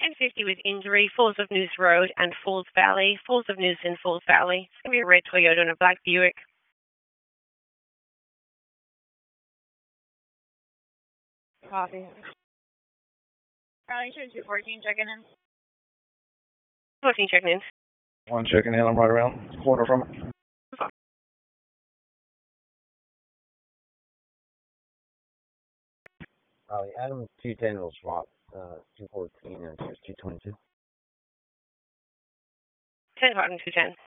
1050 with injury, Falls of News Road and Falls Valley. Falls of News in Falls Valley. It's going to be a red Toyota and a black Buick. Copy. Charlie 214 checking in. 14 checking in. 1 checking in. I'm right around the corner from it. Adam 210 will swap 214 and 222. 10 Cotton 210.